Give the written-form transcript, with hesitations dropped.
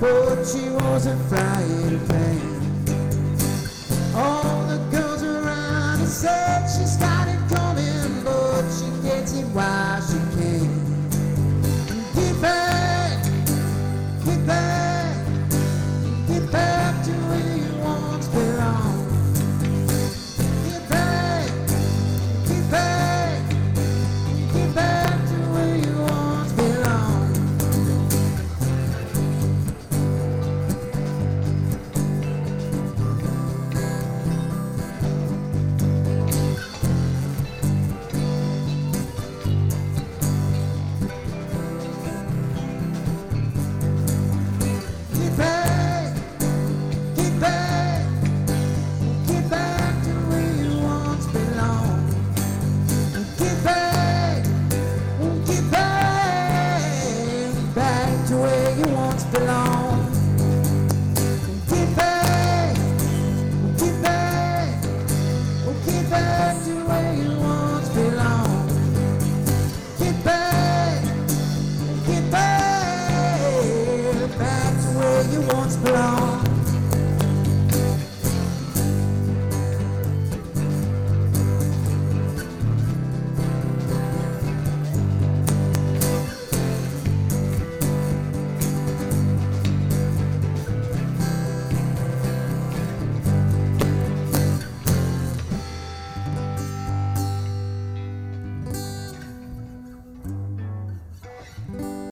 but she was a frying pan. All the girls around her said she started coming, but she gets it while she can. Get back, get back, get back to where you once belonged. Get back, get back, get back to where you once belonged. Get back, get back, get back to where you once belonged. Get back, get back, back to where you once belonged.